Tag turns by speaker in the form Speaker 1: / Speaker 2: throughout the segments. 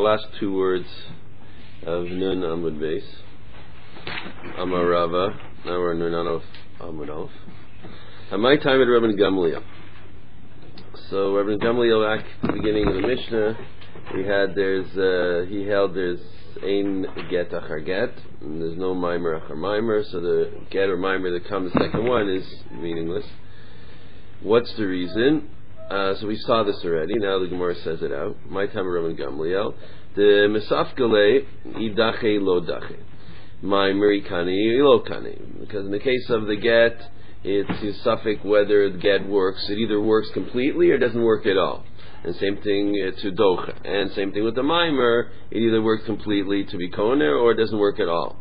Speaker 1: last two words of Nun Amud Beis. Amar Rava. Now we're in Nun Amud Alf. At my time at Rabban Gamliel. So Rabban Gamliel, back at the beginning of the Mishnah, he held there's ein get achar get, and there's no mimer achar mimer, so the get or mimer that comes the second one is meaningless. What's the reason? So we saw this already. Now the Gemara says it out. My time of Rabban Gamliel, the mesafkale idache lo dache, mimer ikani lo kani. Because in the case of the get, it's a suffix whether the get works. It either works completely or doesn't work at all. And same thing to docha. And same thing with the mimer. It either works completely to be koner or it doesn't work at all.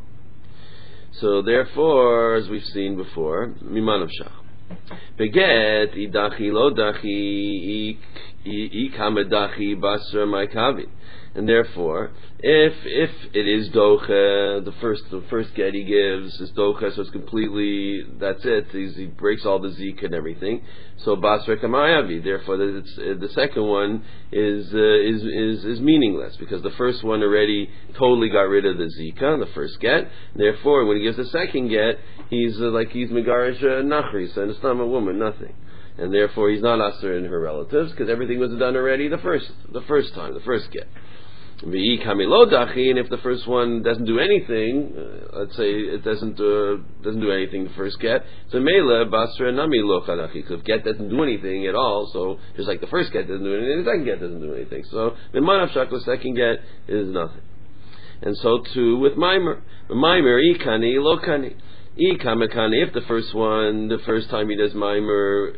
Speaker 1: So therefore, as we've seen before, miman of shach. Beget idachi lo dachi ikamadachi basra maikavi. And therefore, if it is docha, the first get he gives is docha, so it's completely, that's it. He breaks all the zik and everything. So basra kamayavi. Therefore, the second one is meaningless because the first one already totally got rid of the zika, the first get. Therefore, when he gives the second get, he's megarish nachris, and it's not a woman, nothing. And therefore, he's not aser in her relatives because everything was done already the first time, the first get. And if the first one doesn't do anything, let's say it doesn't do anything the first get, so mele basra nami lo chadachi. So if get doesn't do anything at all, so just like the first get doesn't do anything, the second get doesn't do anything. So the manav shak, the second get is nothing. And so too with mimer. Mimer ikani lo kani. If the first time he does mimer,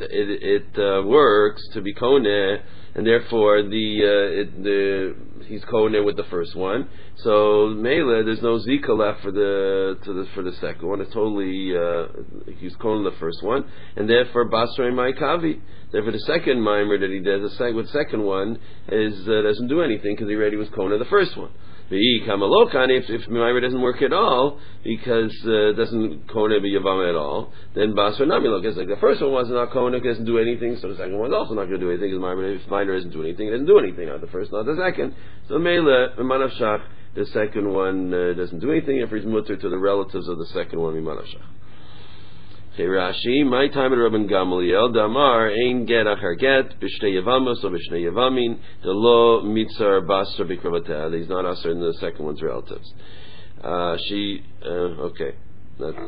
Speaker 1: it works to be koneh, and therefore he's koneh with the first one. So mele, there's no zika left for the second one. It's totally he's koneh the first one, and therefore basra maikavi. Therefore, the second mimer that he does, the second one doesn't do anything because he already was koneh the first one. If mimer doesn't work at all because it doesn't koneh b'yavam at all, then basra nami lo. It's like the first one was not koneh, doesn't do anything, so the second one's also not going to do anything because if mimer doesn't do anything, it doesn't do anything. Not the first, not the second. So mele mimanav shach, the second one doesn't do anything. If he's mutter to the relatives of the second one, mimanav shach. Rashi, my time at Rabban Gamliel, Damar ein get achar get b'shnei yavamos or b'shnei yavamin the lo mitzar basra b'kravatah. He's not asr in the second one's relatives. Okay, that's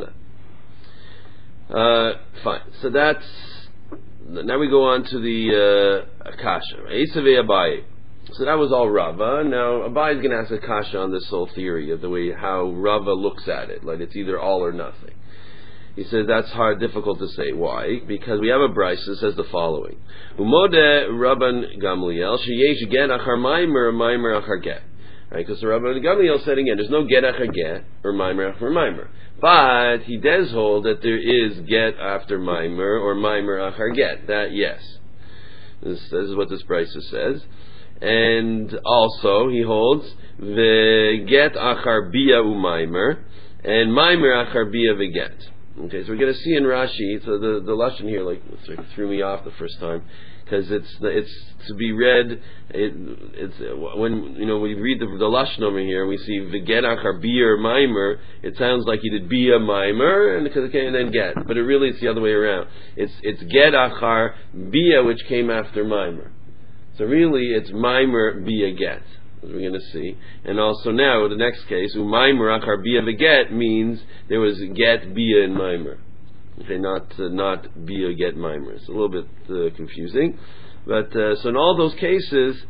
Speaker 1: that. Fine. So that's now we go on to the Akasha. Eisavei Abaye. So that was all Rava. Now Abaye is going to ask a kasha on this whole theory of the way how Rava looks at it, like it's either all or nothing. He says that's difficult to say. Why? Because we have a brayso that says the following: Umode Rabban Gamliel sheyesh get achar mimer achar get. Right? Because the Rabban Gamliel said again, there's no get achar get or mimer achar mimer, but he does hold that there is get after mimer or mimer achar get. That yes, this is what this brayso says, and also he holds the get achar bia umimer and mimer achar bia veget. Okay, so we're going to see in Rashi. So the lashon here threw me off the first time because it's to be read. It's when we read the lashon over here, we see v'get achar bia or mimer. It sounds like he did bia mimer and then get, but it's the other way around. It's get achar bia which came after mimer. So really, it's mimer bia get, as we're going to see. And also now, the next case, u'maimer achar bia v'get means there was get bia in mimer. Okay, not bia get mimer. It's a little bit confusing. But, so in all those cases,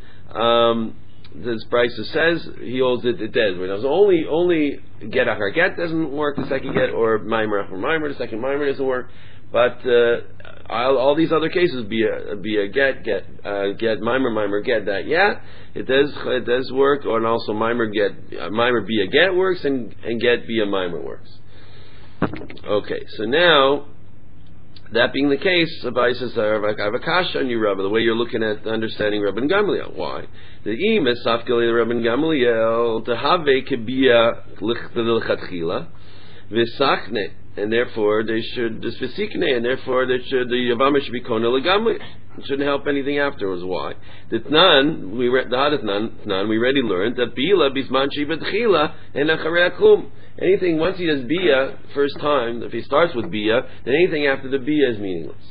Speaker 1: this brayso says, he holds it does. So only get achar get doesn't work, the second get, or mimer achar mimer, the second mimer doesn't work. But all these other cases, be a get mimer get that it does work, and also mimer be a get works, and get be a mimer works. Okay, so now that being the case, Abaye says I have a kasha on you, Rabbi, the way you're looking at understanding Rabban Gamliel. Why? The imes safkele Rabban Gamliel to have kebia l'chatchila v'sachne. and therefore they should disfisikne, and therefore the Yavama should be kona legamli. It shouldn't help anything afterwards. Why? The Tnan, we already learned that Bila bismanchi betchila and acharei klum. Anything once he does bia first time, if he starts with bia, then anything after the bia is meaningless.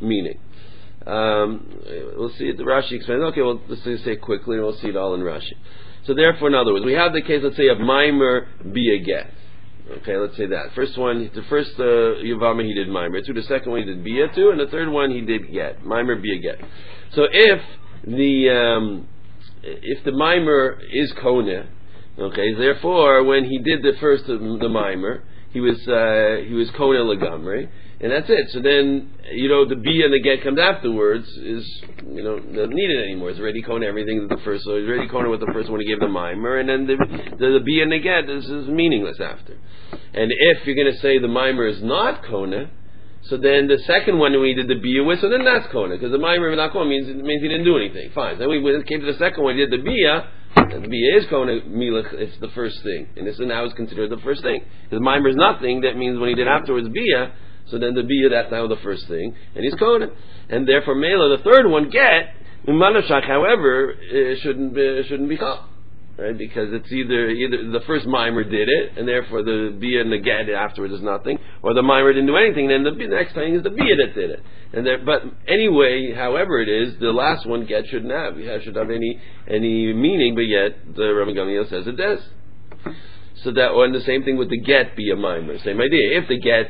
Speaker 1: We'll see it. The Rashi explains. Okay, well, let's say it quickly, and we'll see it all in Rashi. So therefore, in other words, we have the case, let's say, of Maimer bia get. Okay, let's say that. The first Yavama he did Maimer to, the second one he did bia to, and the third one he did get. Maimer bia get. So if the Maimer is Kona, okay, therefore when he did the first the Maimer, he was Kona Lagamri, and that's it. So then, the bia and the get comes afterwards is, not needed anymore. It's already Kona everything the first, so it's already Kona with the first one he gave the Maimer, and then the bia and the get is meaningless after. And if you're going to say the Maimer is not Kona, so then the second one we did the bia with, so then that's Kona, because the Maimer not Kona means he didn't do anything. Fine. Then we came to the second one, we did the bia. And the bia is Kona Milach, it's the first thing. And this now is considered the first thing. Because Maimer is nothing, that means when he did afterwards bia, so then the bia, that's now the first thing, and he's Kona. And therefore Mela, the third one, get, Manashak, however, shouldn't be called. Right? Because it's either the first Maimer did it, and therefore the bia and the get afterwards is nothing, or the Maimer didn't do anything, then the next thing is the bia that did it. But anyway, however it is, the last one get should have any meaning, but yet the Rabbi Gamliel says it does. So that, and the same thing with the get be a Maimer. Same idea. If the get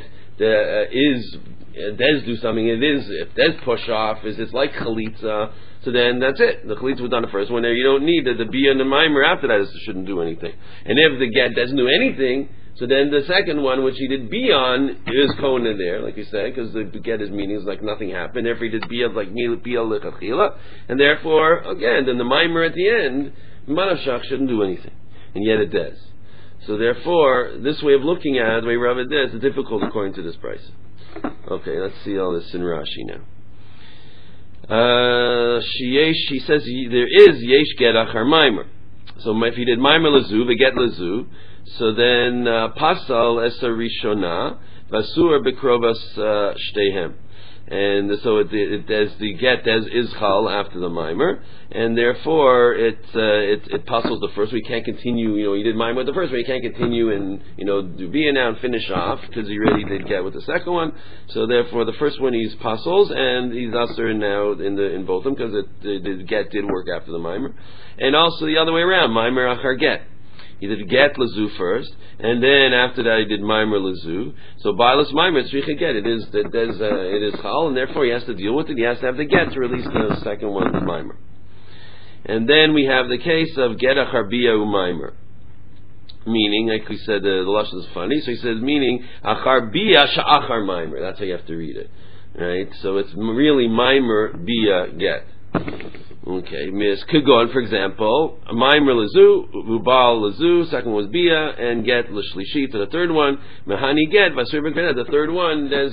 Speaker 1: does do something, if does push off, it's like chalitza, so then that's it. The chalitza was done the first one there. You don't need the bia and the Maimer after that. It shouldn't do anything. And if the get doesn't do anything, so then the second one, which he did bia on, is Kona there, like you said, because the get his meaning is like nothing happened. Therefore he did bia like bia lechatchila, and therefore again, then the Maimer at the end, manashach shouldn't do anything, and yet it does. So therefore, this way of looking at it, the way Rav does, is difficult according to this price. Okay, let's see all this in Rashi now. She says there is yesh get achar Maimer. So if he did Maimer lazu, the get lazu, so then pasal esa rishona vasur bekrovas shtehem. And so it the get as izchal after the Maimer, and therefore it puzzles the first. We can't continue. He did Maimer the first one. He can't continue and do bia now and finish off because he already did get with the second one. So therefore, the first one he's puzzles and he's usher now in both of them because the get did work after the Maimer, and also the other way around, Maimer achar get. He did get lazu first, and then after that he did Maimer lazu. So Bailas Maimer tzricha get. It is chal, and therefore he has to deal with it. He has to have the get to release the second one, the Maimer. And then we have the case of get achar bia u'Maimer, meaning, like we said, the lashon is funny. So he says, meaning achar bia sha'achar Maimer. That's how you have to read it, right? So it's really Maimer bia get. Okay, Ms. Kugon, for example, Maimer lazu, Ubal lazu, second was bia, and get l'shlishi to the third one, Mehani get, Vasur b'kvena, the third one has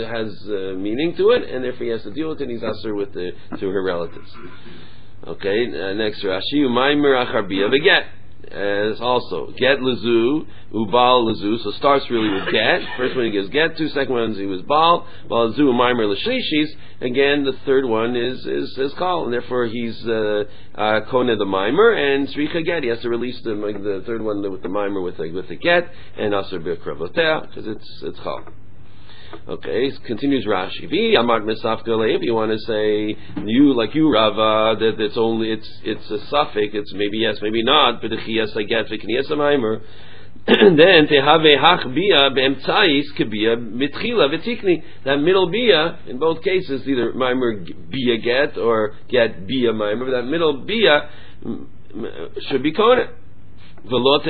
Speaker 1: meaning to it, and therefore he has to deal with it, and he's asur to her relatives. Okay, next Rashi, Maimer achar bia v'get. As also get lazu, ubal lazu. So starts really with get. First one he gives get to. Second one he was bal lazu maimer l'shlishis. Again, the third one is call, and therefore he's kona the maimer and tzricha get. He has to release the third one with the maimer with the get and aser b'kravotea because it's call. Okay, continues Rashi. If you want to say you Rava, that it's a suffix, it's maybe yes, maybe not, but yes I get v'kniyas maimer. Then tehave hach bia be'emtzais kebia mitchila v'tikni. That middle bia in both cases, either maimer bia get or get bia maimer. But that middle bia should be kona. V'lo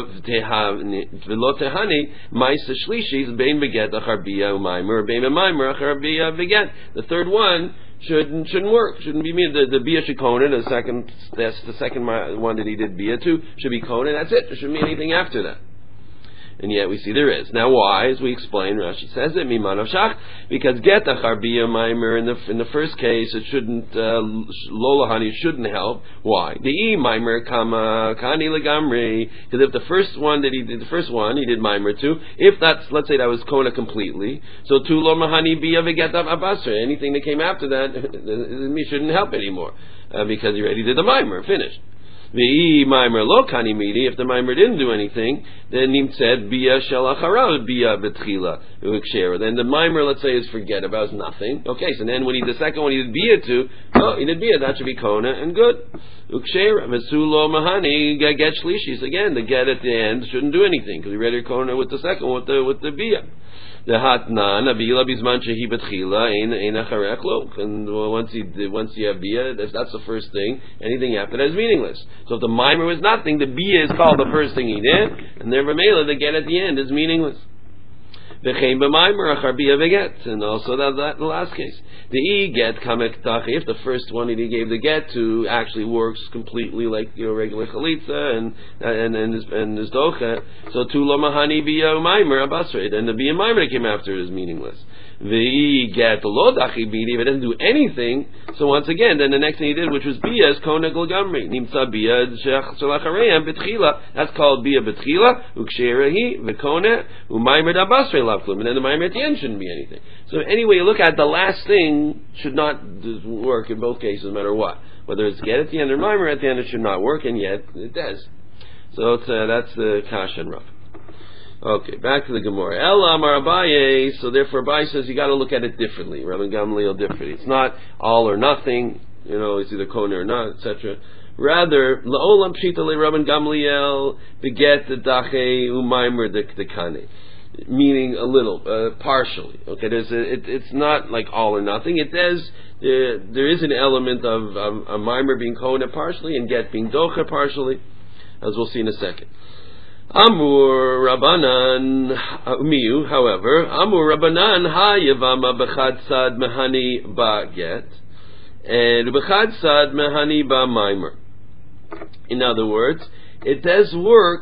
Speaker 1: tehani ma'isa shlishis bein beget achar bia u'maimer bein maimer achar bia beget. The third one shouldn't work. Shouldn't be me. The bia should kona. The second one that he did bia to should be kona. That's it. There shouldn't be anything after that. And yet we see there is. Now why? As we explain, Rashi says it, Miman of Shach, because get achar bia maimer in the first case, it shouldn't, lolahani shouldn't help. Why? The e maimer kama kani legamri, because if the first one he did maimer too, if that's, let's say that was kona completely, so tu lo mahani bia veget abasra, anything that came after that, me shouldn't help anymore, because he already did the maimer, finished. The maimer lo kani midi. If the maimer didn't do anything, then he said bia shel acharav bia betchila ukshera. Then the maimer, let's say, is forget about nothing. Okay, so then when the second one he did bia too. Oh, he did bia. That should be kona and good. Ukshera mesulo mahani get shlishis. Again, the get at the end shouldn't do anything because he read your kona with the second with the bia. The hatnan abila bisman shehi betchila ein acharech lo. And once you have bia, that's the first thing. Anything after that is meaningless. So if the mimer was nothing, the bia is called the first thing he did, and therefore mela the get at the end is meaningless. V'chein b'mimer achar bia v'get, and also that the last case. The e get kamek tachi. If the first one he gave the get to actually works completely like regular chalitza and his docha, so tu lo mahani bia mimer abasrei, then the bia mimer that came after it is meaningless. The get lo dachi bidi, if it doesn't do anything, so once again, then the next thing he did, which was bia, is kona glgamri. Nimsa bia shelachareim betchila. That's called bia betchila. Uksherahi v'kona u'maimer dabasrei lavklum. And then the maimer at the end shouldn't be anything. So anyway, you look at the last thing should not work in both cases, no matter what. Whether it's get at the end or maimer at the end, it should not work, and yet it does. So that's the kasha and Rav. Okay, back to the Gemara. Ela Amar Abaye. So therefore, Abaye says you got to look at it differently. Rabban Gamliel differently. It's not all or nothing. It's either kona or not, etc. Rather, laolam pshita le Rabban Gamliel beget the dache u'maimer the kane, meaning a little, partially. Okay, it's not like all or nothing. It does. There is an element of a maimer being kona partially and get being docha partially, as we'll see in a second. Amur Rabbanan Miu, however, Amur Rabbanan Hayavama Bechad Sad Mehani Ba Get and Bechad Sad Mehani Ba Maimer. In other words, it does work,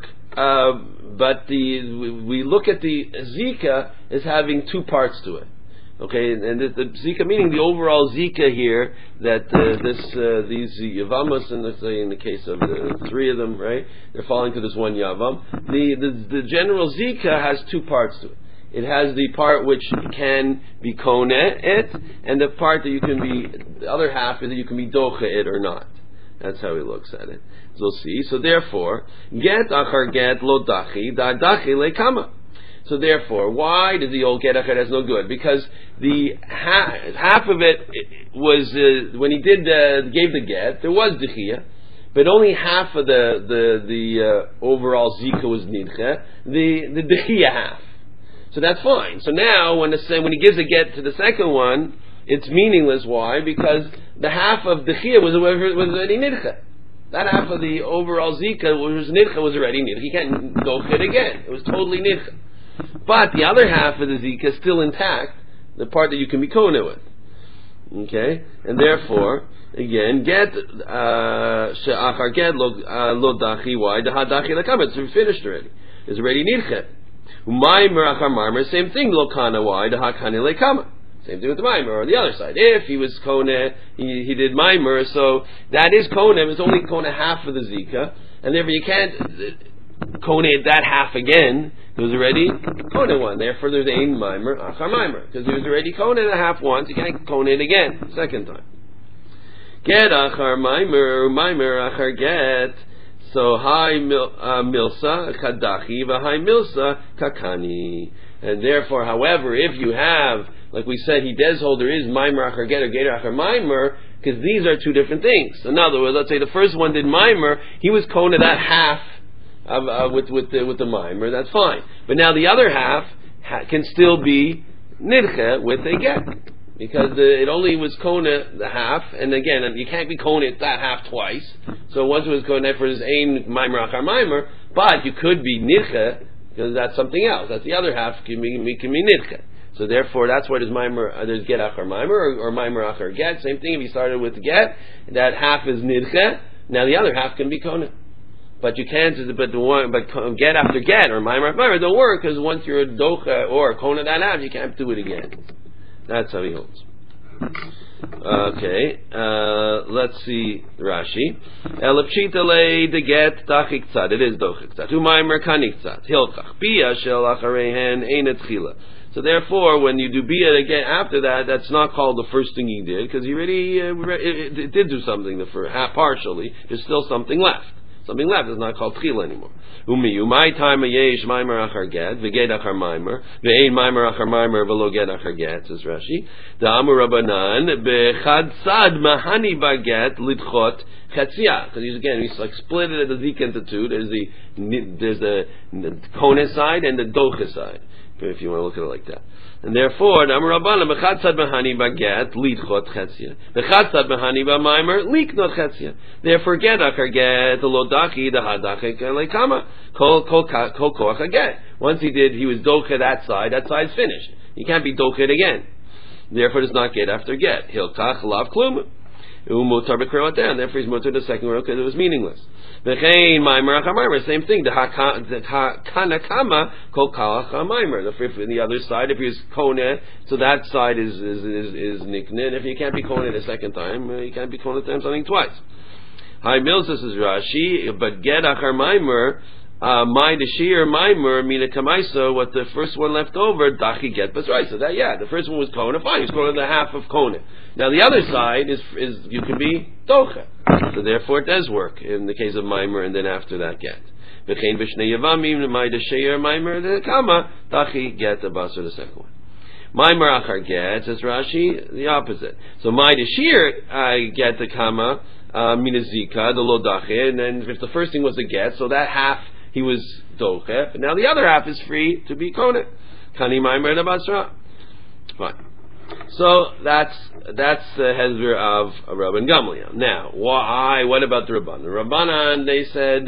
Speaker 1: but we look at the Zika as having two parts to it. Okay, and the Zika meaning the overall Zika here, that these Yavamos, and let's say in the case of the three of them, right, they're falling to this one Yavam. The general Zika has two parts to it. It has the part which can be kone it, and the part that the other half is that you can be doche it or not. That's how he looks at it. So we'll see. So therefore, get achar get lo dachi, da dachi le kama. So therefore, why does the old get achar has no good? Because the half of it was when he gave the get, there was dechia, but only half of the overall zika was nidche, the dechia half. So that's fine. So now when he gives a get to the second one, it's meaningless. Why? Because the half of dechia was already nidche. That half of the overall zika was nidche was already nidche. He can't go it again. It was totally nidche. But the other half of the zika is still intact, the part that you can be kona with. Okay? And therefore, again, get she'achar get lo dachi, why? The hadachi lekam, it's finished already. It's already nidche. Maimer achar marmer, same thing, lo kana, why? The hakani lekama. Same thing with the maimer, on the other side. If he was kona, he did maimer, so that is kona, it's only kona half of the zika, and therefore you can't kona that half again. It was already kona one. Therefore, there's ein maimer achar maimer, because it was already kona the half once. You can't kona it again second time. Get achar maimer achar get. So hi milsa kadachi v'hai milsa kakani. And therefore, however, if you have, like we said, he does hold there is maimer achar get or get achar maimer, because these are two different things. In other words, let's say the first one did maimer, he was kona that half. With the maimer, that's fine. But now the other half can still be nidche with a get, because it only was kona the half, and again you can't be kona that half twice. So once it was kona for his ein maimer achar maimer, but you could be nidche because that's something else. That's the other half can be nidche. So therefore, that's what is maimer. There's get achar maimer or maimer achar get. Same thing. If you started with get, that half is nidche. Now the other half can be kona. But you can't. But get after get or maimer after maimer don't work because once you're a docha or a kona that out, you can't do it again. That's how he holds. Okay, let's see Rashi. Elapshita le de get tachik tzad. It is dochik tzad. Umaymer kanik tzad. Hilchach bia shel acharehen einet chila. So therefore, when you do bia again after that, that's not called the first thing he did because he already it did do something partially. There's still something left. Something left is not called tchila anymore. My time yesh maimer achar get v'ged achar maimer v'ein maimer achar maimer v'lo ged achar get, says Rashi. The Amur Rabbanan bechad sad mahani baget lidchot chetzia, because he's like split it at the zik into two. There's the kone side and the doche side, if you want to look at it like that. And therefore, the Amar Rabbanan bechad sad mahani baget lidchot chetzia, bechad sad mahani b'maimer liknot chetzia. Therefore, get achar get the lodaki the hadachik lekama kol koach aget. Once he was doche that side's finished. You can't be doche again. Therefore, does not get after get. Hilkach lav klum. Umutar b'kroatan. Therefore, he's mutar the second row because it was meaningless. V'chein maimer achamaimer. Same thing. The kanakama kol kalach maimer. The other side, if he's kone, so that side is niknin. If you can't be kone the second time, you can't be kone something twice. Hi Milsa says Rashi, but get achar maimer. My deshir maimer mina kamaiso. What the first one left over, dachi get basrai. So that the first one was kona. Fine, he's kona the half of kona. Now the other side is you can be docha. So therefore it does work in the case of maimer, and then after that get. V'chein v'shnei yavamim my deshir maimer the kama dachi get the basar the second one. Maimer achar get, says Rashi, the opposite. So my deshir I get the kama mina zika the lo dachi, and then if the first thing was a get, so that half he was dochef, and now the other half is free to be kone. Kani maimer the basra. Fine. So that's the hezber of Rabban Gamliel. Now, why? What about the Rabbanan? The Rabbanan, they said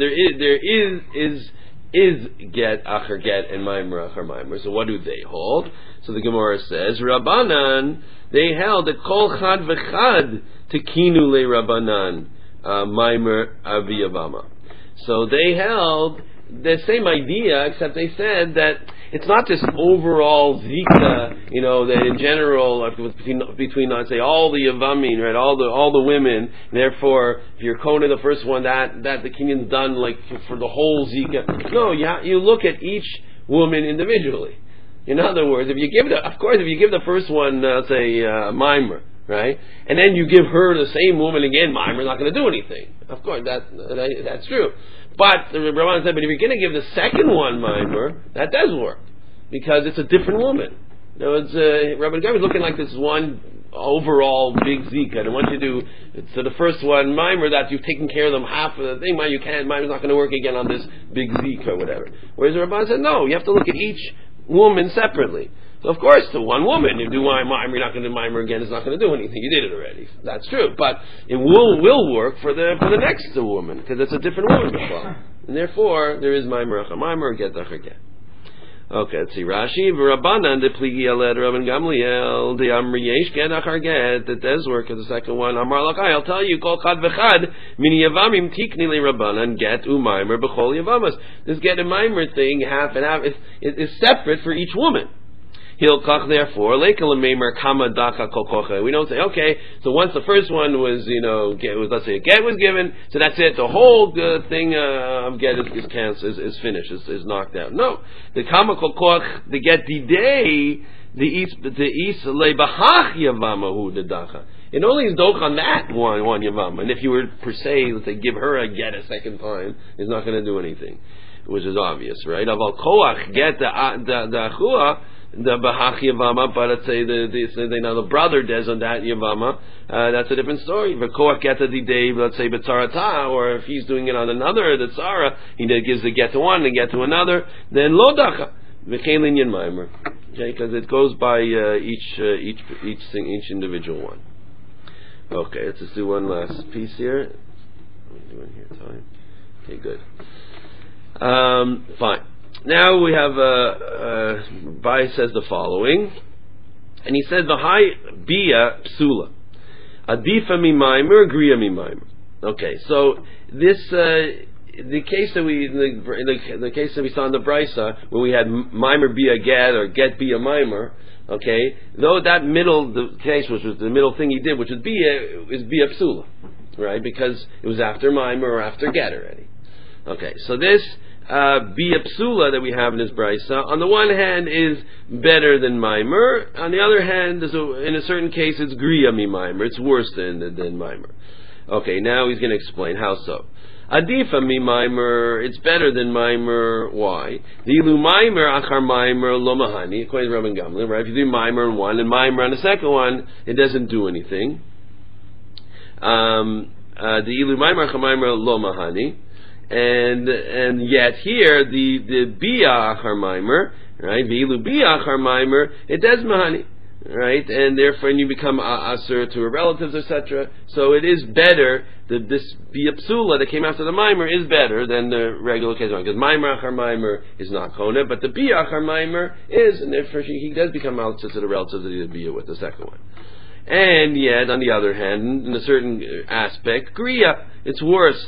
Speaker 1: there is get achar get and maimer achar maimer. So what do they hold? So the Gemara says Rabbanan, they held that kol chad v'chad tekinu le Rabbanan maimer aviyavama. So they held the same idea, except they said that it's not this overall zika, that in general between let's say all the yavamim, right, all the women. Therefore, if you're kona the first one, that the kinyan's done like for the whole zika. No, you look at each woman individually. In other words, if you give the first one, say maimer, right, and then you give her the same woman again, maimer's not going to do anything. Of course, that's true. But the Rabbanan said, but if you're going to give the second one maimer, that does work because it's a different woman. Rabban Gamliel is looking like this one overall big zika, and once you do so the first one maimer that you've taken care of them half of the thing, maimer's not going to work again on this big zika or whatever. Whereas the Rabbanan said, no, you have to look at each woman separately. So of course, the one woman, you do maimer, you're not going to do maimer again. It's not going to do anything. You did it already. That's true, but it will work for the next woman because it's a different woman as well, and therefore there is maimer achar maimer get achar get. Okay, let's see Rashi v'Rabbanan de pligi aled Rabban Gamliel the amri yesh get achar get that does work as the second one. Amar lakai, I'll tell you kol chad v'chad mini yavamim tikni le Rabbanan get umaimer b'chol yavamas. This get and maimer thing half and half is separate for each woman. Hilkach, therefore, lekalamemer kama daka kokocha. We don't say, okay, so once the first one was, let's say a get was given, so that's it. The whole thing of get is canceled, is finished, is knocked out. No, the kama kokoch, the get didei, the is lebahach yavamahu the dacha. It only is doch on that one yavama. And if you were per se, let's say, give her a get a second time, it's not going to do anything, which is obvious, right? Aval koach get the achua. The bahach yavama, but let's say the brother does on that yavama, that's a different story. V'koach get the day, let's say b'tzarata, or if he's doing it on another, the tzara, he gives the get to one and get to another, then lo dacha v'chein linyan maimer, okay, because it goes by each individual one. Okay, let's just do one last piece here. What are we doing here? Time. Okay, good. Fine. Now we have Bai says the following, and he says v'hai bia psula adifa mi maimer griya mi maimer. Okay, so this the case that the case that we saw in the Brisa, when we had mimer be a get or get be a mimer, okay, though that the case which was the middle thing he did, which would be is be a psula, right? Because it was after mimer or after get already. Okay, so this be a psula that we have in this Brisa, on the one hand, is better than mimer. On the other hand, in a certain case, it's griya mi mimer. It's worse than mimer. Okay, now he's going to explain how so. Adifa mi mimer, it's better than mimer. Why? The ilu mimer achar mimer lo mahani, according to Rabban Gamliel, right? If you do mimer on one and mimer on the second one, it doesn't do anything. The ilu mimer achar mimer lo mahani, and yet here the bia achar mimer, right? The ilu bia achar mimer, it does mahani. Right, and therefore you become asur to her relatives, etc. So it is better that this biapsula that came after the mimer is better than the regular case one, because mimer achar mimer is not kona, but the bia achar mimer is, and therefore he does become asur to the relatives that he did bia with the second one. And yet, on the other hand, in a certain aspect, griya, it's worse.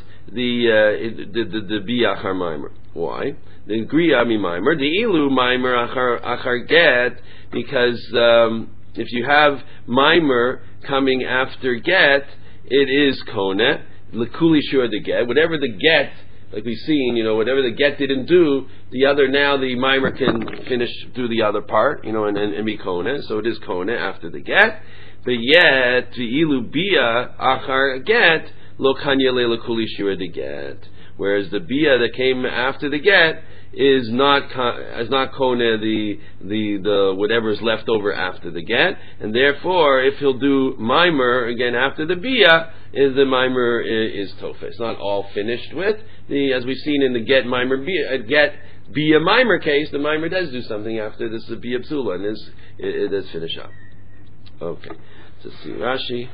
Speaker 1: The bia achar mimer. Why? The griya mi mimer, the ilu mimer achar get. Because if you have mimer coming after get, it is kona, lekuli shur the get. Whatever the get, like we've seen, whatever the get didn't do, the mimer can finish through the other part, and be kona. So it is kona after the get. But yet, the ilu bia achar get, lo kanya le lekuli shur the get. Whereas the bia that came after the get is not kona the whatever is left over after the get, and therefore if he'll do mimer again after the bia, the mimer is tofa. It's not all finished with as we've seen in the get mimer bia mimer case. The mimer does do something after this is bia psula, and it does finish up. Okay, let's see Rashi.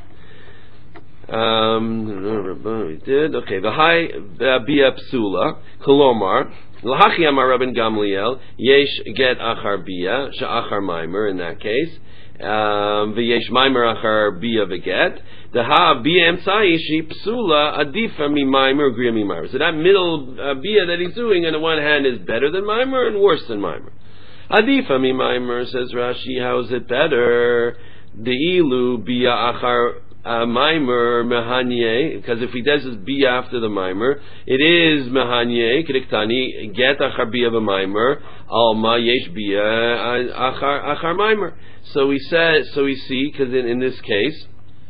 Speaker 1: We did okay. The high bia psula kolomar. Lahachi amar Rabban Gamliel yesh get achar bia she'achar mimer in that case v'yesh mimer achar bia v'get the ha bia emtzai she psula adifa mi mimer griya mi mimer. So that middle bia that he's doing on the one hand is better than mimer and worse than mimer. Adifa mi mimer, says Rashi. How is it better? The ilu bia achar mimer mehanye, because if he does his bia after the mimer, it is mehanye kediktani get achar bia v'mimer alma yesh bia achar mimer. So we see because in this case,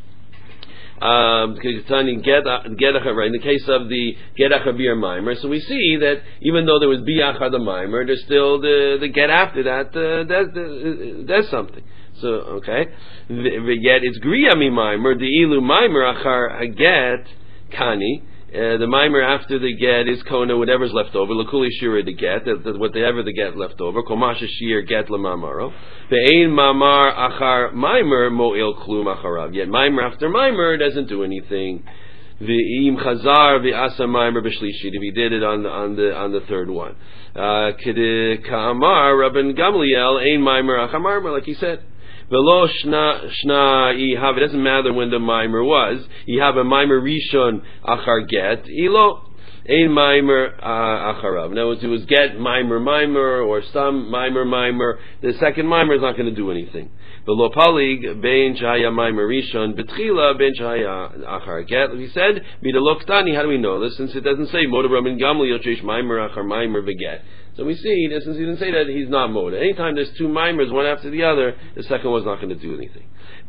Speaker 1: kediktani get achar, right, in the case of the get achar bia mimer, so we see that even though there was bia achar the mimer, there's still the get after that does something. So okay, yet it's griya mi mimer. The ilu mimer achar get kani. The mimer after the get is kona whatever's left over. Lekuli shira the get, whatever the get left over. Komasha shir get lamamaro. Ve'ein mamar achar mimer mo'il klum acharav. Yet mimer after mimer doesn't do anything. Ve'im chazar ve'asa mimer b'shlishit. If he did it on the third one. K'amar Rabban Gamliel ein mimer achar mimer, like he said. Velo shna ihav. It doesn't matter when the mimer was. You have a mimer rishon achar get. Ilo ein mimer acharav. Now it was get mimer or some mimer. The second mimer is not going to do anything. Velo palig bein shaya mimer rishon betchila bein shaya achar get. He said midaloktani. How do we know this? Since it doesn't say moda Rabban Gamliel yochesh mimer achar mimer veget. So we see that since he didn't say that, he's not moda. Anytime there's two mimers, one after the other, the second one's not going to do anything.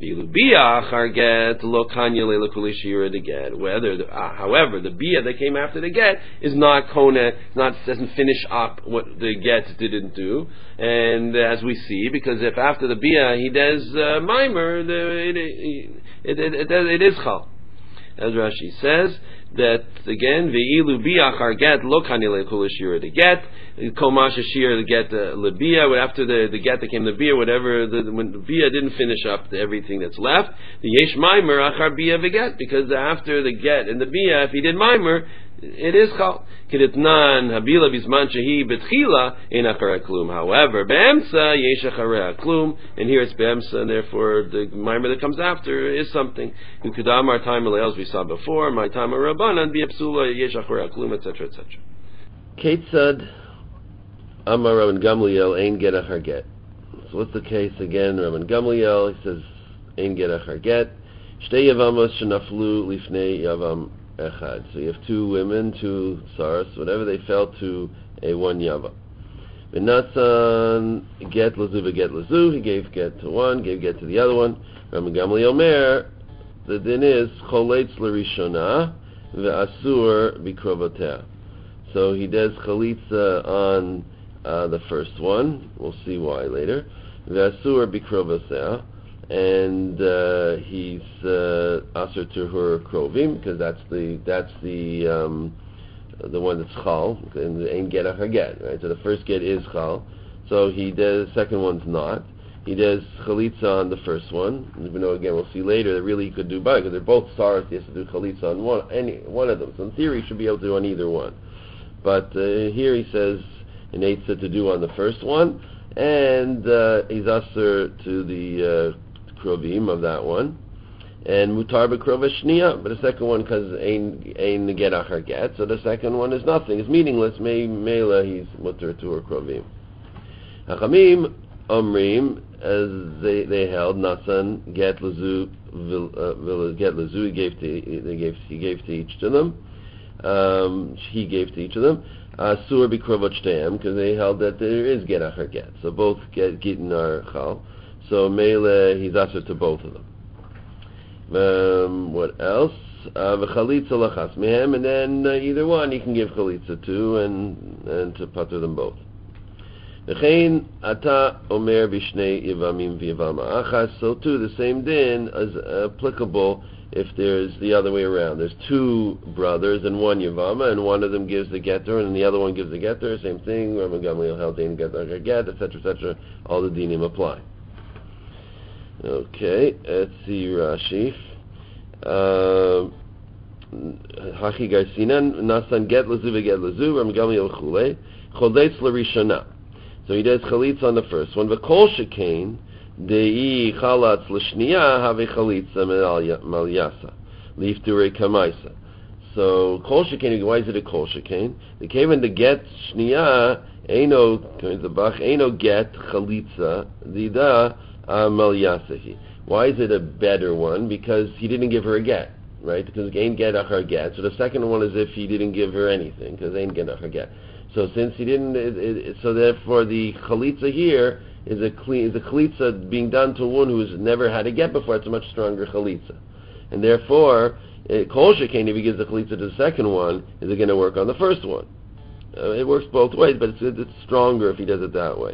Speaker 1: However, the bia that came after the get is not kona, doesn't finish up what the get didn't do. And as we see, because if after the bia he does mimer, it is chal. As Rashi says, that again, ve'ilu biachar get lo kanile kulashira the get komasha shir the get lebia. After the get that came the bia, whatever when the bia didn't finish up everything that's left, the yesh mimer achar bia veget, because after the get and the bia, if he did mimer, it is chal. Kedetnan habila bisman shehi betchila ein acharei klum. However, be'emsa yesh acharei klum, and here it's be'emsa, and therefore the mimer that comes after is something. Ukudam our time as we saw before, my time of rabbanan bi'epsula yesh acharei klum, etc., etc. Ketzad Amar Rabban Gamliel ein get achar get. So what's the case again? Rabban Gamliel, he says ein get achar get. Shtei yavamos shenaflu lifnei yavam echad. So you have two women, two saras, whatever they fell to a one yava. V'natsan get lazu v'get lazu. He gave get to one, gave get to the other one. Rabban Gamliel Omer, the din is choletz l'rishona v'asur b'krovotea. So he does chalitza on the first one. We'll see why later. V'asur b'krovosea, and he's aser to her krovim, because that's the one that's chal, and the ain't get a get, right? So the first get is chal. So he does. Second one's not. He does chalitza on the first one. Even though again we'll see later that really he could do both, because they're both saras. He has to do chalitza on one of them. So in theory he should be able to do on either one. But here he says an eitzah to do on the first one, and he's aser to the krovim of that one, and mutar b'krova shniya, but the second one, because ein get achar get, so the second one is nothing, it's meaningless. Meila he's mutar to her krovim. Hachamim omrim, as they held, nasan get lazu get lazu. He gave to each of them. He gave to each of them. Sur b'krovot shteim, because they held that there is get achar get. So both get gittin are chal. So mele he's aser to both of them. What else? V'chalitza lachas mehem, and then either one he can give chalitza to, and to pater them both. V'chein ata omer b'shnei yivamim v'yivama achas. So too the same din is applicable if there's the other way around. There's two brothers and one Yavama, and one of them gives the getter and the other one gives the getter. Same thing. Rabban Gamliel held ein get achar get, etc., etc. All the dinim apply. Okay, let's see Rashi. Hachi garsinan nasan get lazu v'get lazu. Rabban Gamliel chulei choletz l'rishona. So he does chalitza on the first one. V'kol shekain Dei chalatz l'shniya have chalitza malyasa lifturei kamaisa. So kol shekain. Why is it a kol shekain? The kaven the get shniya eino get chalitza dida malyasahi. Why is it a better one? Because he didn't give her a get, right? Because ain't get achar get. So the second one is if he didn't give her anything, because ain't get achar get. So since he didn't, so therefore the chalitza here is a chalitza being done to one who's never had a get before. It's a much stronger chalitza, and therefore kol shekain, if he gives the chalitza to the second one, is it going to work on the first one? It works both ways, but it's stronger if he does it that way.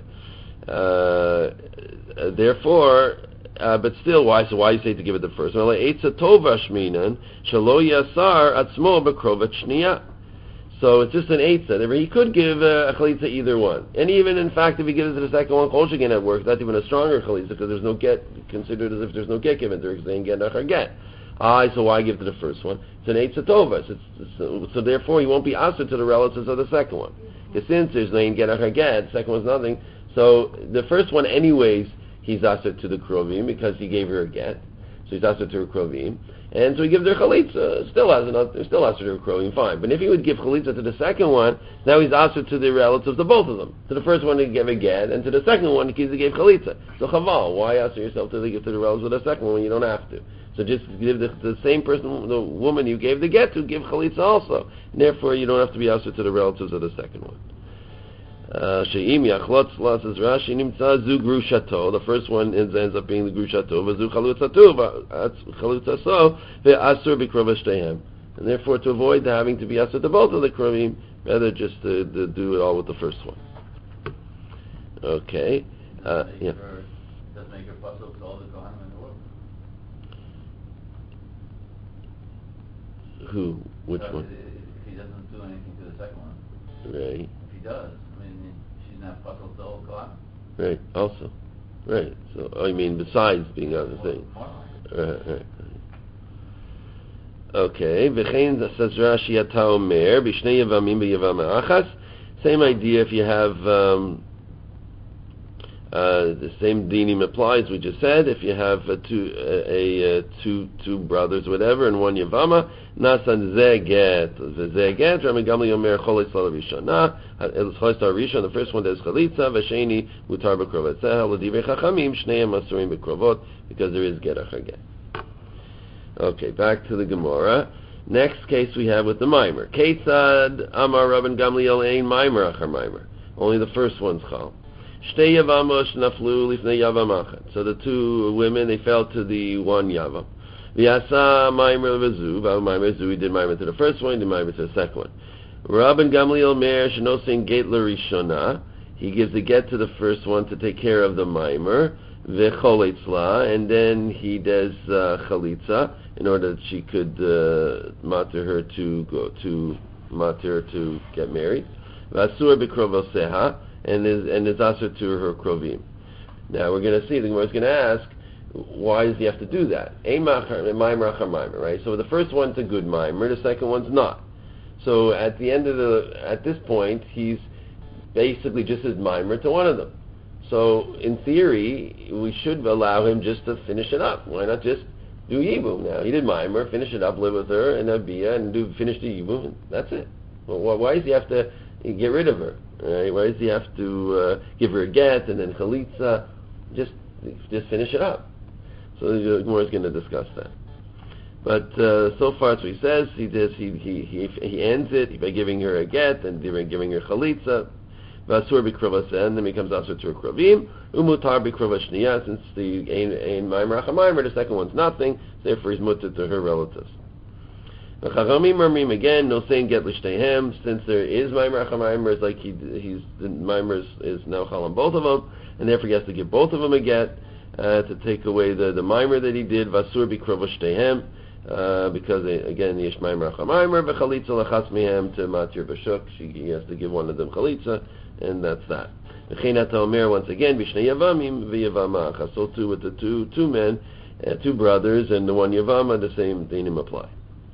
Speaker 1: Therefore, but still, why? So why you say to give it the first one? Eitza tova shminan shelo yasar atzmo b'krovat shniya. So it's just an eitzah. He could give a chalitza either one. And even, in fact, if he gives it to the second one, kol shekain, it works. That's even a stronger chalitza, because there's no get, considered as if there's no get given to her, because they ain't get achar get. So why give to the first one? It's an eitzah tova. So therefore, he won't be aser to the relatives of the second one. Because since there's no get achar get, the second one's nothing. So the first one, anyways, he's aser to the krovim, because he gave her a get. So he's aser to her krovim. And so he gives her chalitza, still aser to her krovim, fine. But if he would give chalitza to the second one, now he's aser to the relatives of both of them. To the first one he gave a get, and to the second one he gave chalitza. So chaval, why aser yourself to give to the relatives of the second one when you don't have to? So just give the same person, the woman you gave the get to, give chalitza also. And therefore you don't have to be aser to the relatives of the second one. She'im yachlotz says Rashi nimtza zu grushato. The first one ends up being the grushato. V'zu chalutzaso ve'asur b'krova shteihem. And therefore, to avoid having to be asur to both of the krovim, rather just to do it all with the first one. Okay. Yeah.
Speaker 2: Doesn't make it possible to all the kohanim in the world.
Speaker 1: Who? Which one?
Speaker 2: If he doesn't do anything to the second one.
Speaker 1: Right.
Speaker 2: If he does, she's not possible to all kohanim.
Speaker 1: Right. Also. Right. So I mean, besides being other things.
Speaker 2: More like it.
Speaker 1: Right. Okay, v'chein says Rashi ata omer b'shnei yavamim b'yavama achas. Same idea if you have the same dinim applies. We just said if you have two brothers, whatever, and one yavama, nasan zeget v'zeget. Rami Gamliel omer choletz l'rishona. Choletz l'rishon. The first one does chalitza. V'sheni mutar b'krovot. Zeh l'divrei chachamim shneim asurim b'krovot because there is get achar get. Okay, back to the Gemara. Next case we have with the mimer. Ketzad Amar Rabban Gamliel ein mimer achar mimer. Only the first one's chal. Shtei yavamos naflu lifnei yavam achad. So the two women, they fell to the one yavam. V'yasa mimer v'zu. V'al mimer v'zu. He did mimer to the first one, he did mimer to the second one. Rabban Gamliel mer shenosin get l'rishona. He gives the get to the first one to take care of the mimer. V'choletzla. And then he does chalitza in order that she could mater her to get married. V'asur b'krovoseha. And is asur to her krovim. Now we're going to see, the Gemara is going to ask, why does he have to do that? Ein mimer achar mimer, right? So the first one's a good mimer, the second one's not. So at this point, he's basically just his mimer to one of them. So in theory, we should allow him just to finish it up. Why not just do yibum? Now he did mimer, finish it up, live with her, and abiyah, and finish the yibum, and that's it. Well, why does he have to get rid of her? Right? Why does he have to give her a get and then chalitza? Just finish it up. So the Gemara is going to discuss that. But so far, as he says, he ends it by giving her a get and giving her chalitza. Vasur b'krovaseh, and then becomes asur to her krovim. Umutar b'krova shniya, since the ein mimer achar mimer, the second one's nothing, therefore he's mutter to her relatives. The Chachamim marmim again, no saying get l'shteihem, since there is mimer achar mimer, it's like the mimer is now chal on both of them, and therefore he has to give both of them a get to take away the mimer that he did. Vasur b'krova shteihem, because again yesh mimer achar mimer, v'chalitza lachas mihem to matir b'shuk. He has to give one of them chalitza, and that's that. V'chein ata omer once again b'shnei yavamim v'yavama achas. So too with the two men, two brothers, and the one yavama, the same dinim apply.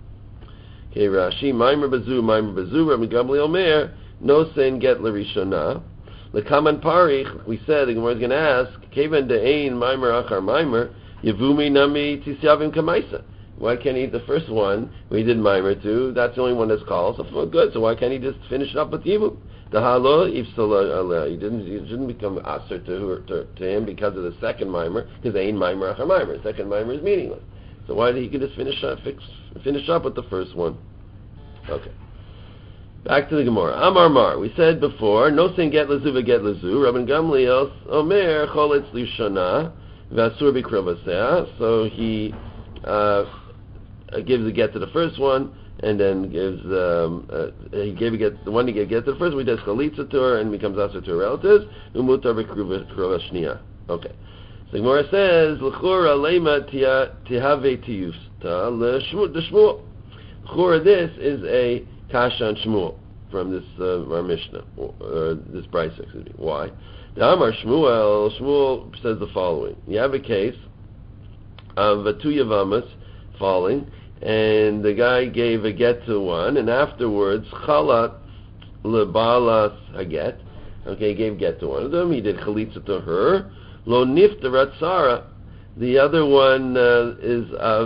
Speaker 1: Okay, Rashi, Maimer Bazu, Rabbi Gamliel Omer, no saying get l'rishona. The Kaman Parich, we said, the Gemara is going to ask, Kevan de'ein Maimer achar Maimer, Yevumi nami tisyavim kamaisa. Why can't he eat the first one, when he did Maimer too? That's the only one that's called, so good, so why can't he just finish it up with Yevum? The halo, he didn't become aser to him because of the second Maimer, because ein Maimer achar Maimer. The second Maimer is meaningless. So why did he just finish up with the first one? Okay. Back to the Gemara. Amar Mar. We said before, no saying get lezu v'get lezu. Rabban Gamliel omer choletz lishana v'asur b'krovaseh. So he gives a get to the first one, and then gives he gave a get the one he gave get to the first one. He does chalitza to her and becomes asur to her relatives. Umutar b'krovah shniya. Okay. The Gemara says, "L'chura leima tihave tiyusta l'shmuel." L'chura, this is a kasha on Shmuel from this our Mishnah, this brisa. Excuse me. Why? The Amar Shmuel says the following: you have a case of two yavamas falling, and the guy gave a get to one, and afterwards chalat lebalas haget. Okay, he gave get to one of them. He did chalitza to her. Lo niftarat Sarah, the other one is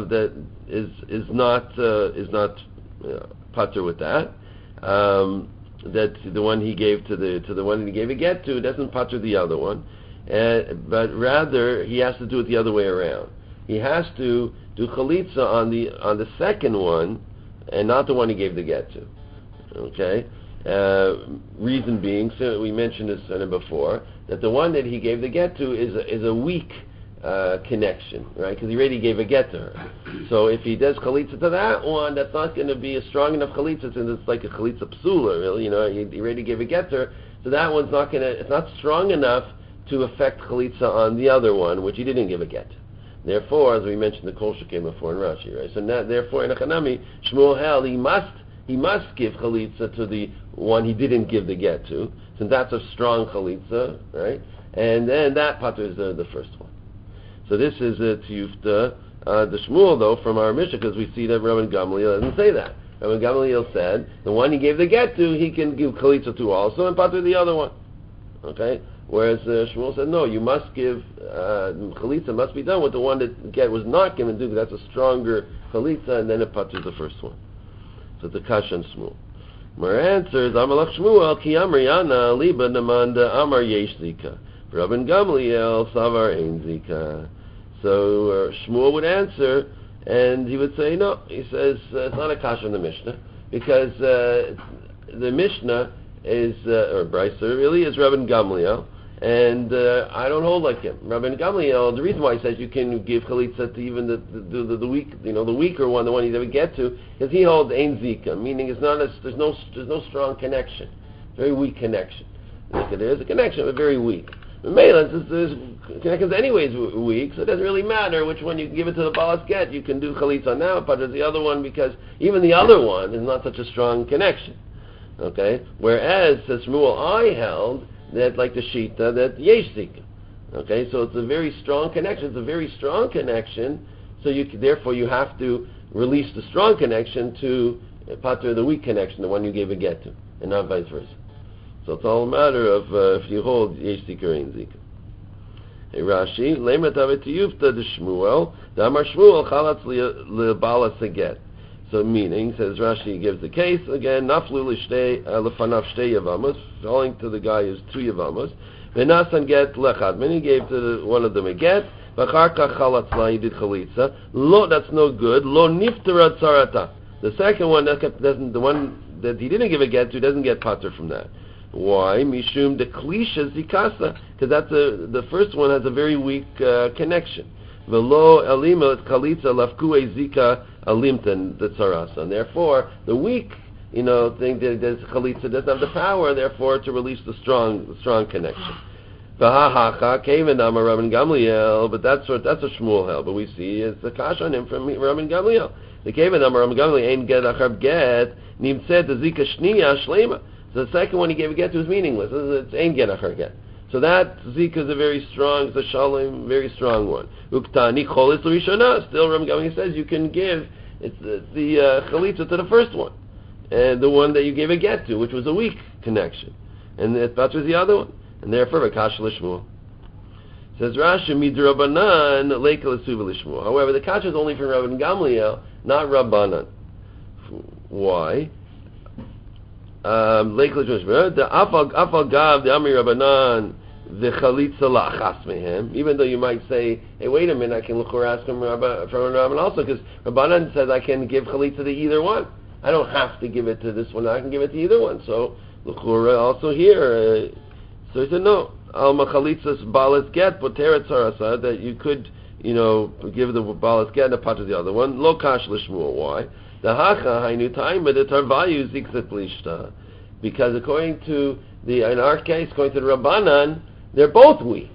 Speaker 1: not pater with that. That the one he gave to the one he gave a get to doesn't pater the other one, but rather he has to do it the other way around. He has to do chalitza on the second one, and not the one he gave the get to. Okay. Reason being, so we mentioned this before, that the one that he gave the get to is a weak connection, right? Because he already gave a get to her. So if he does chalitza to that one, that's not going to be a strong enough chalitza, since it's like a chalitza psula, really. He already gave a get to her, so that one's it's not strong enough to affect chalitza on the other one, which he didn't give a get to. Therefore, as we mentioned, the kol came before in Rashi, right? So now, therefore, in Achanami, Shmuel held he must give chalitza to the one he didn't give the get to, since that's a strong chalitza, right? And then that pater is the first one. So this is a tiyufta the Shmuel though from our Mishnah, because we see that Rabban Gamliel doesn't say that. Rabban Gamliel said the one he gave the get to, he can give chalitza to also and pater the other one. Okay. Whereas Shmuel said, no, you must give, chalitza must be done with the one that the get was not given to, because that's a stronger chalitza, and then it paters the first one. So it's a kasha on Shmuel. My answer is, Amalach Shmuel, ki amar yana, liba namanda amar yesh zika. Rabban Gamliel, savar ein zika. So Shmuel would answer, and he would say, no, he says, it's not a kasha in the Mishnah, because the Mishnah is, or Brisa really, is Rabban Gamliel, and I don't hold like him. Rabban Gamliel, the reason why he says you can give chalitza to even the weak, the weaker one, the one you never get to, because he holds ein zika, meaning it's not there's no strong connection, very weak connection. There's a connection, but very weak. There's connections anyways weak, so it doesn't really matter which one you give it to the balas get. You can do chalitza now, but there's the other one, because even the other one is not such a strong connection. Okay, whereas the Shmuel I held that, like the Shita, that yesh zika. Okay, so it's a very strong connection. It's a very strong connection. So therefore you have to release the strong connection to pater the weak connection, the one you gave a get to, and not vice versa. So it's all a matter of if you hold yesh zika or ein zika. Hey Rashi, lemet avet yufta de Shmuel, the Amar Shmuel chalatz lebalas aget. So meaning, says Rashi, gives the case again. Naflu lefanav shtei yavamas, falling to the guy who's 2 yavamas. Venasan get lechad. He gave to one of them a get. V'charka chalatzla, he did chalitza. Lo, that's no good. Lo niftara tzarata. The second one the one that he didn't give a get to doesn't get pater from that. Why? Mishum de klisha zikasa, because that's the first one has a very weak connection. Velo elima chalitza lafkue zika alimtan the tzarasa. And therefore, the weak, thing that chalitza doesn't have the power, therefore, to release the strong connection. V'hahacha kaven amar Rabban Gamliel, but that's a Shmuel hell. But we see it's the kasha on him from Rabban Gamliel. The kaven amar Rabban Gamliel ain't get achar get nimtzed the zika shniya shlema. So the second one he gave a get to is meaningless. It's ain't get achar get. So that zika is a very strong, it's a shalom, very strong one. Uktani cholis l'rishona. Still, Rabban Gamliel says you can give the chalitza to the first one, and the one that you gave a get to, which was a weak connection, and that was the other one, and therefore v'kasha l'shmuel. Says Rashi midrabanan leika l'suva l'shmuel. However, the kasha is only from Rabban Gamliel, not Rabbanan. Why? Leika l'shmuel. The afal gav the amri Rabbanan the chalitza la'achas mehem. Even though you might say, hey, wait a minute, I can look or ask him from Rabbanan also, because Rabbanan says I can give chalitza to either one. I don't have to give it to this one. I can give it to either one. So l'chura also here. So he said no. Alma chalitzas balas get poteret tzarasa, that you could give the balas get and pater the other one. Lo kash l'shmuel. Why? The hacha hainu taima the tarvayu zikzet lishta. Because according to in our case, according to the Rabbanan, they're both weak.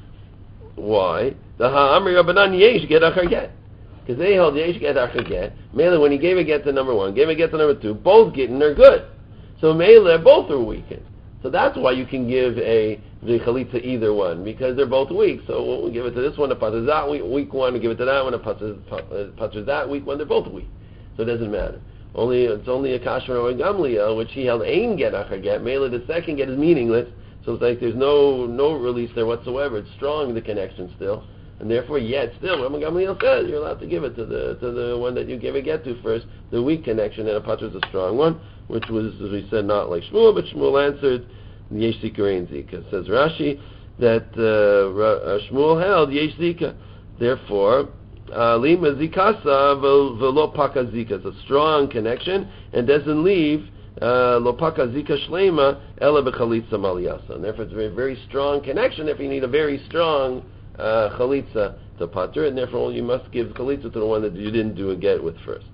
Speaker 1: Why? The ha'amri Rabbanan yesh get achar get. Because they held yesh get achar get. Mele, when he gave a get to number 1, gave a get to number 2, both getting are good. So Mele, both are weakened. So that's why you can give the chalitza to either one, because they're both weak. So we'll give it to this one, it patters that weak one, and give it to that one, it patters that weak one. They're both weak. So it doesn't matter. It's only a kasha Rabban Gamliel, which he held ein get achar get. Mele, the second get is meaningless. So it's like there's no release there whatsoever. It's strong, the connection still, and therefore yet still Rabban Gamliel says you're allowed to give it to the one that you gave a get to first, the weak connection, and a pater is a strong one, which was, as we said, not like Shmuel, but Shmuel answered yesh zika or ein zika. Says Rashi that Shmuel held yesh zika, therefore lima zikasa velo paka zika. It's a strong connection and doesn't leave lo paka zika shlema ela b'chalitza maliyasa. And therefore it's a very, very strong connection. Therefore you need a very strong chalitza to pater, and therefore you must give chalitza to the one that you didn't do a get with first.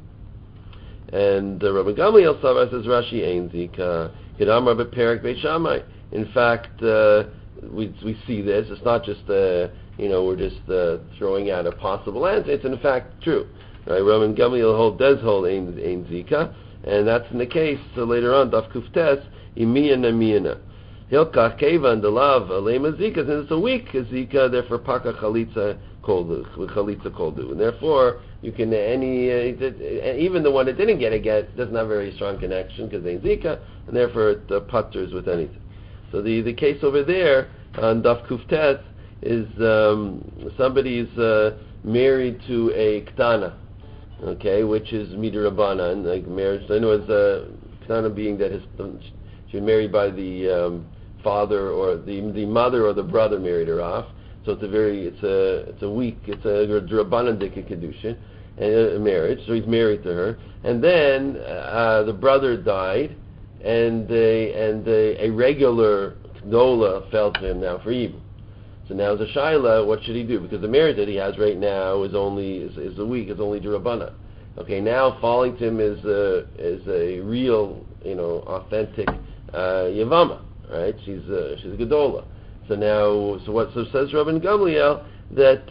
Speaker 1: And Rabban Gamliel Savar says Rashi ein zika hidamar beperik Beit Shammai. In fact, we see this. It's not just we're just throwing out a possible answer. It's in fact true. Right? Rabban Gamliel does hold ein zika, and that's in the case. So later on, Daf Kuftes imiyana miyana. Hilkach Keva and the love Alema Zika, and it's a weak Zika, therefore Paka Chalitza Koldu. And therefore, you can, even the one that didn't get a get doesn't have a very strong connection because they Zika, and therefore it putters with anything. So the case over there on Daf Kuftet is somebody's married to a Ktana, okay, which is Midrabanan, like marriage. So I know it's Ktana being that she was married by the father or the mother or the brother married her off. So it's a Drabanan Dika Kedushin, a marriage. So he's married to her, and then the brother died, and a regular Gdola fell to him now for evil. So now as a Shaila, what should he do? Because the marriage that he has right now is only Drabanan. Okay, now falling to him is a real, authentic Yavama, right? She's a Gedola. So says Rabban Gamliel that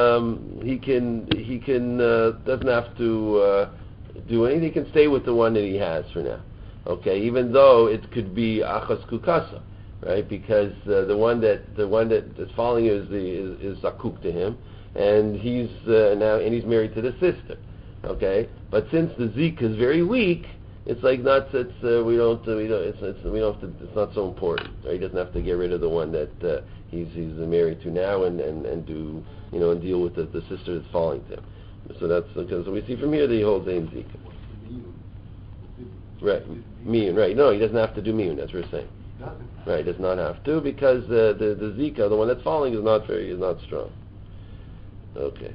Speaker 1: he can doesn't have to do anything. He can stay with the one that he has for now. Okay, even though it could be Achas Kukasa, right? Because the one that's falling is zakuk to him, and he's married to the sister. Okay, but since the zik is very weak, it's like it's not so important. Right? He doesn't have to get rid of the one that he's married to now and do and deal with the sister that's falling to him. So that's because we see from here that he holds a zik. Right, miyun. Right, no, he doesn't have to do miyun. That's what we're saying. Right, does not have to because the zika, the one that's falling, is not strong. Okay.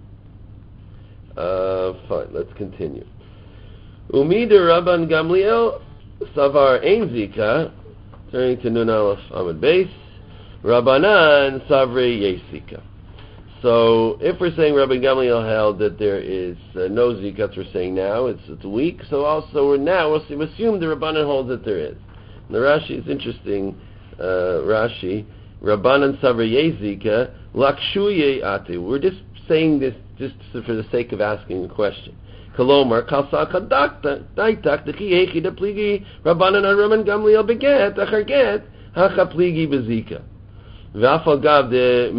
Speaker 1: Fine. Let's continue. Umida Rabban Gamliel Savar Ein Zika. Turning to Nun Aleph Amud Beis. Rabbanan Savre Yesh Zika. So if we're saying Rabban Gamliel held that there is no Zika, that's what we're saying now. It's weak. So also we'll assume the Rabbanan holds that there is. The Rashi is interesting. Rashi, Rabbanan Savre Yesh Zika Lakshuye Atu. We're just saying this just for the sake of asking a question. Kolomar kalsa kadakta daitak the kiyechi de pligi Rabbanan Rabban Gamliel beget acharget hacha pligi bezika. V'afal gav de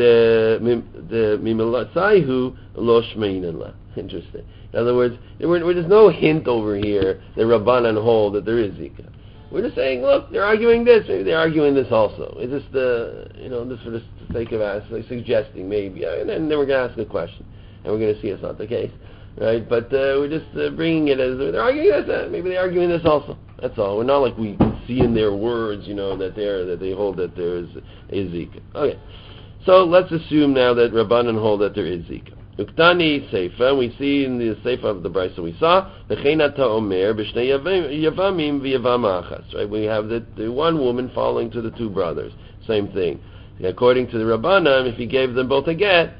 Speaker 1: mimilatzaihu lo shmeinan la. Interesting. In other words, there's no hint over here that Rabbanan hold that there is zika. We're just saying, look, they're arguing this. Maybe they're arguing this also. It's just just for the sake of asking, suggesting maybe, and then we're going to ask a question, and we're going to see it's not the case, right? But we're just bringing it as they're arguing this. Maybe they're arguing this also. That's all. We're not like we see in their words, that they hold that there is a zika. Okay, so let's assume now that Rabbanan hold that there is zika. Uktani Seifa, we see in the Seifa of the Brisa we saw, V'cheinata Omer, B'shnei Yavamim V'Yavam Achas, right? We have the one woman falling to the two brothers. Same thing. According to the Rabbanan, if he gave them both a get,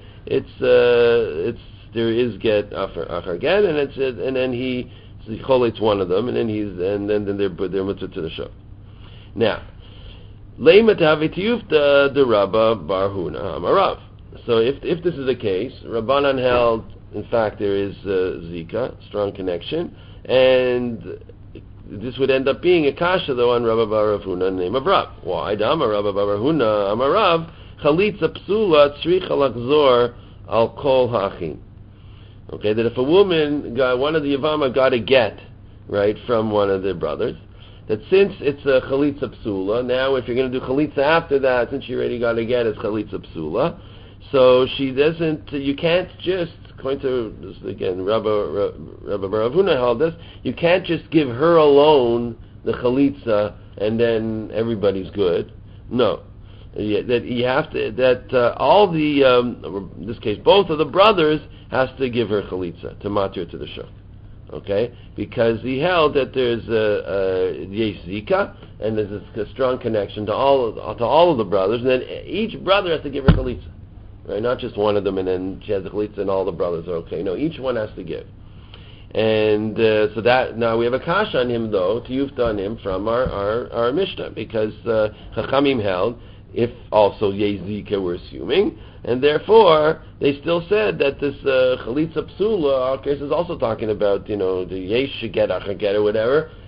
Speaker 1: there is get achar get, and then he cholates one of them, and then they're mutter to the shul. Now, Leimat Havitiyufta the Rabba Bar Huna Amarav. So if this is the case, Rabbanan held, in fact, there is zika, strong connection, and this would end up being a kasha though on Rabba Bar Huna in the name of Rav. Why? Dama Rabba Bar Huna Amarav chalitza psula tzricha lachzor al kol ha'achim. Okay, that if a woman one of the Yavama got a get, right, from one of the brothers, that since it's a chalitza psula, now if you're going to do chalitza after that, since you already got a get, it's chalitza psula. So you can't just, according to, again, Rabbi Bar Huna held this, you can't just give her alone the chalitza and then everybody's good. No. That you have to, all the, in this case, both of the brothers has to give her chalitza to matir to the shuk. Okay? Because he held that there's a yesh zika, and there's a strong connection to all of the brothers, and then each brother has to give her chalitza. Right, not just one of them, and then she has the chalitza, and all the brothers are okay. No, each one has to give. And so that now we have a kasha on him, though, to yufta on him from our Mishnah, because Chachamim held if also yezika we're assuming, and therefore they still said that this chalitza psula, our case is also talking about the yesh get achaget or whatever,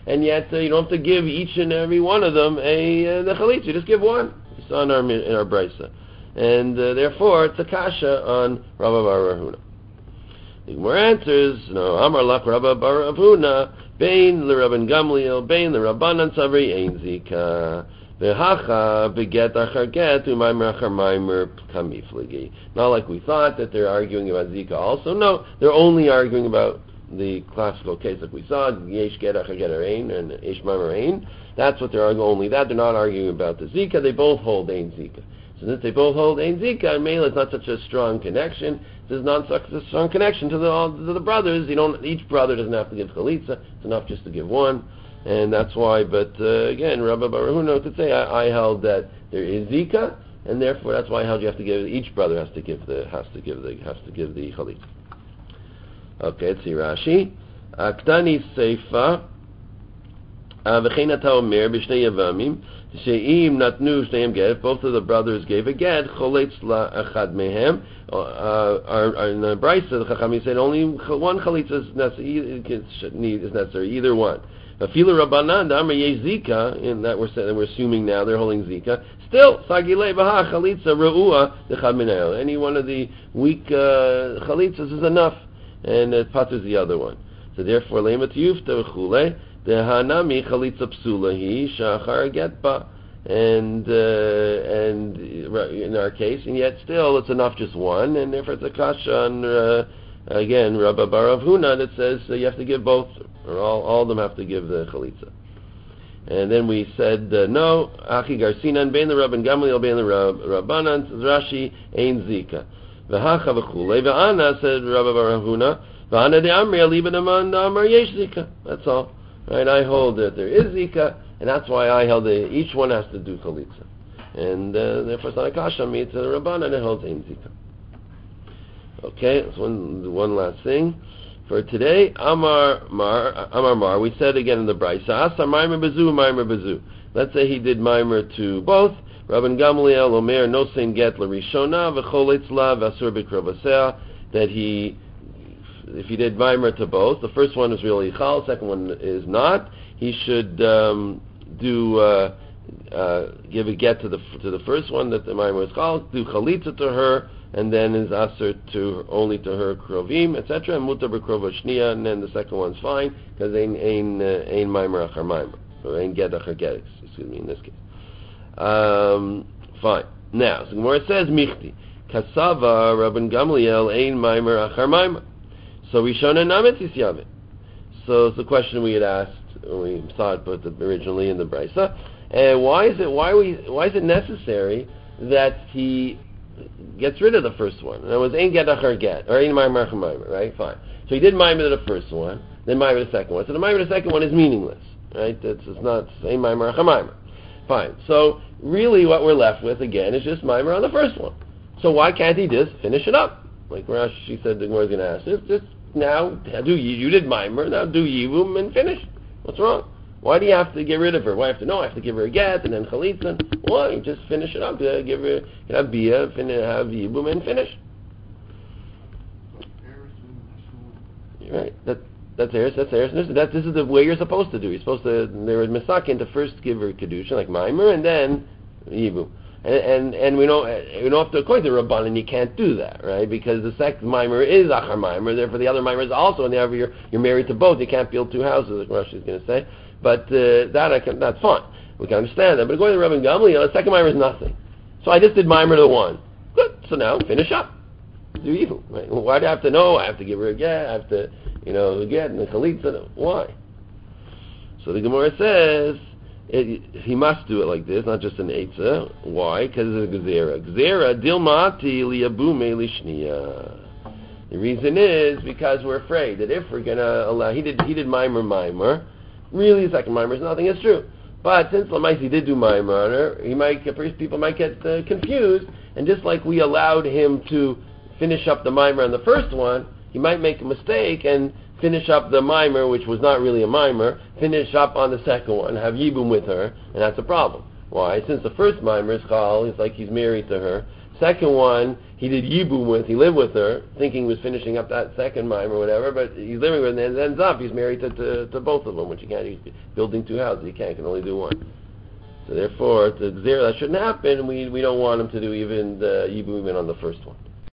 Speaker 1: and yet you don't have to give each and every one of them the chalitza. You just give one. We saw in our brisa, and therefore it's a kasha on Rabba bar Huna. The Gemara answers, no, Amar lach Rabba bar Huna, bein l'Rabban Gamliel, bein l'Rabbanan Savri ein zika. V'hacha beget achar get u'maimer achar maimer kamifligi. Not like we thought that they're arguing about zika also. No, they're only arguing about the classical case like we saw, yesh get achar get ein and yesh maimer ein. That's what they're arguing, only that. They're not arguing about the zika. They both hold ein zika. So since they both hold ein zika, Mela is not such a strong connection. There's not such a strong connection to the brothers. Each brother doesn't have to give chalitza. It's enough just to give one. And that's why, but again, Rabba bar Huna could say, I held that there is zika, and therefore that's why I held you have to give, each brother has to give the chalitza. Okay, let's see Rashi. Aktani seifa v'chein ata omer b'shnei yavamim she'im natnu shneim get. Both of the brothers gave a get. Choletz la echad mehem. In the Brisa, the Chachamim said only one chalitza is necessary, either one. Afila Rabbanan Amar Yesh Zika, in that we're assuming now they're holding Zika. Still, Sagilei Baha Chalitza Re'ua Dechad Minel. Any one of the weak chalitzas is enough, and it patters the other one. So therefore, Leimat Yufta V'chule Dehanami Chalitza Psulahi Shachar Getba, and in our case, and yet still it's enough just one, and therefore it's a kasha on again Rabba bar Huna that says you have to give both. Or all of them have to give the chalitza. And then we said, no, Achi Garsinan, bein the Rabban Gamliel, bein the Rabbanan, Rashi, ein zika. V'hacha v'chulei, v'ana, said Rabba bar Huna, v'ana de Amri, aliba deman Amar yesh zika. That's all. Right, I hold that there is zika, and that's why I held that each one has to do chalitza. And therefore it's not a kasha, me, it's a Rabbanan that holds ein zika. Okay, that's one last thing. For today, Amar Mar, we said again in the Brisa, Asa Maimer Bezu. Let's say he did Maimer to both, Rabban Gamliel, Omer, no sein get l'rishona, v'choletz la, v'asur b'krovasea, that if he did Maimer to both, the first one is really chal, the second one is not, he should give a get to the first one, that the Maimer is chal, do chalitza to her, and then is aser to only to her krovim, etc. And mutar b'krova shniya, and then the second one's fine because ein maimer achar maimer, or ein get achar get. Excuse me, in this case. Fine. Now, so Gemara says michti kasava Rabban Gamliel ein maimer achar maimer. So Rishona nametzis yavit. So it's the question we had asked when we saw it, but originally in the Brisa. And why is it necessary that he gets rid of the first one? And it was ein get achar get, or ein maimer achar maimer, right? Fine. So he did maimer to the first one, then maimer to the second one. So the maimer to the second one is meaningless, right? It's not ein maimer achar maimer. Fine. So really what we're left with, again, is just maimer on the first one. So why can't he just finish it up? Like Rashi said the Gemara's going to ask, just now, you did maimer, now do yivum and finish. What's wrong? Why do you have to get rid of her? Why have to? No, I have to give her a get and then chalitza. Why? Just finish it up. Give her, have bia, have yibum, and finish. Right. That's eres. This is the way you're supposed to do. You're supposed to. There was misakin to first give her kedusha like maimer and then yibum. And we don't have to according to Rabbanan, you can't do that, right? Because the second mimer is achar mimer, therefore the other mimer is also, and therefore you're married to both. You can't build two houses, like Rashi is going to say. But that's fine. We can understand that. But according to Rabban Gamliel, the second mimer is nothing. So I just did mimer to the one. Good. So now finish up. Do evil. Right? Why do I have to know? I have to give her a get. I have to, get and the chalitza. Why? So the Gemara says he must do it like this, not just an eitzah. Why? Because it's a gzera. Gzera dilmati liyabume lishniya. The reason is because we're afraid that if we're going to allow, he did mimer. Really, the second mimer is nothing. It's true. But since Lamaisi did do mimer on her, people might get confused. And just like we allowed him to finish up the mimer on the first one, he might make a mistake and finish up the mimer, which was not really a mimer, finish up on the second one, have yibum with her, and that's a problem. Why? Since the first mimer is chal, it's like he's married to her, Second one, he did Yibum with, he lived with her, thinking he was finishing up that second mime or whatever, but he's living with her, and it ends up he's married to both of them, which you can't, he's building two houses, he can only do one. So therefore, the Xer, that shouldn't happen, and we don't want him to do even the Yibum even on the first one.